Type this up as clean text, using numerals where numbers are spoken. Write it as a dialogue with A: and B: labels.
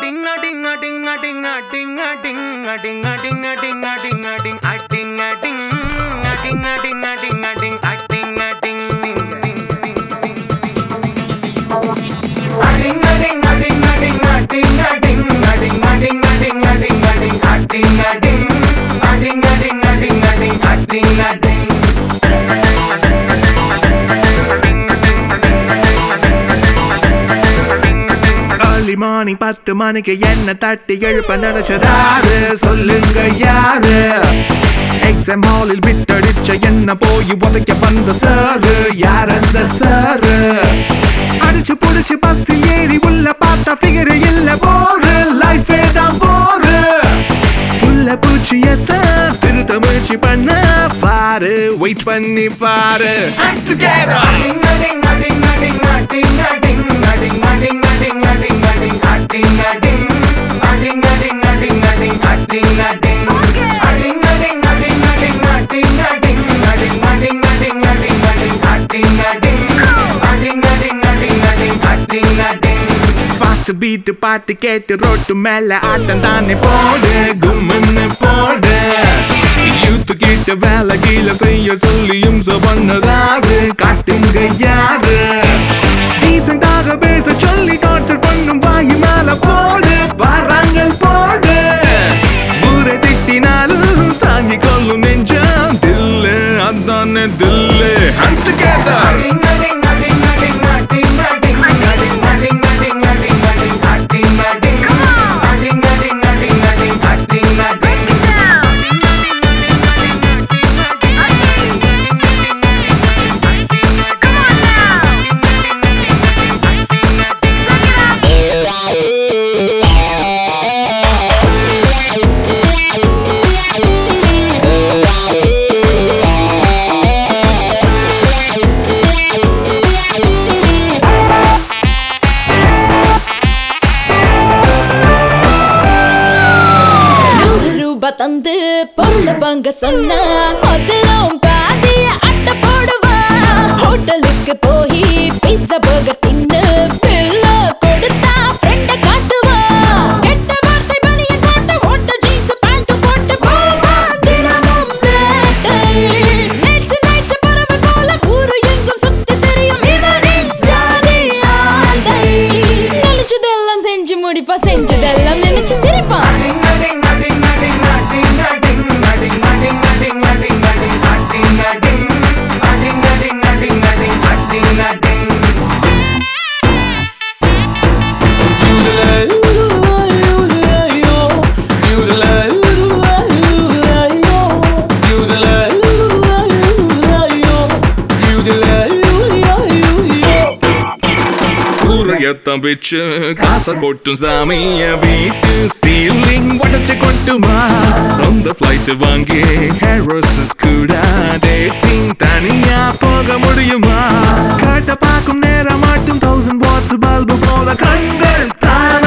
A: morning 10 மணிக்கு என்ன தட்டி எழுப்ப நினைச்சதாரு சொல்லுங்க யாரு எக்ஸாம் ஹாலில் விட்டடிச்ச என்ன போய் உதைக்க வந்த சாரு யார் அந்த சாரு அடிச்சு புடிச்சு பஸ்ஸில் ஏறி உள்ள பார்த்தா ஃபிகர் இல்ல போரு லைஃபே தான் போரு உள்ள பூச்சியத்த திருத்த முயற்சி பண்ண பாரு வெயிட் பண்ணி பாரு Fast beat பாட்டு கேட்டு ரோட்டு மேல ஆட்டம் தானே போடு கும்முன்னு போடு யூத்து கிட்ட வேலை கீழே செய்ய சொல்லியும் பண்ணதாரு காட்டுங்க யாரு டீசெண்டாக பேச சொல்லி டார்ச்சர் பண்ணும் வாயு மேல போடு பாறாங்கள் போடு ஊரை திட்டினாலும் தாங்கி கொள்ளும் நெஞ்சம் தில்லு அதானே தில்லு Hands together
B: தந்து பொருள பங்க சொன்னா அதெல்லாம் பாதிய அட்ட போடுவா ஹோட்டலுக்கு போய் பீட்சா பர்கர் தின்னு பில்ல கொடுத்தா ஃப்ரெண்ட காட்டுவா கெட்ட வார்த்தை பனிய போட்டு ஓட்ட ஜீன்ஸ் பேண்ட் போட்டு போவா தினமும் சேட்டை லேட் நைட் பறவை போல ஊரு எங்கும் சுத்தி தெரியும் இவனின் ஜாதி ஆந்தை நினைச்சதெல்லாம் செஞ்சு முடிப்பா செஞ்சதெல்லாம் நினைச்சு சிரிப்பா
A: பிச்சு காச கொட்டும் சாமிய வீட்டு சீலிங் உடச்சு கொட்டுமா சொந்த பிளைட் வாங்கி ஹேரோஸ் கூட டேட்டிங் தனியா போக முடியுமா ஸ்கர்ட்ட பார்க்கும் நேரம் மட்டும் 1000 வாட்ஸ் பல்பு போல கண்கள் தான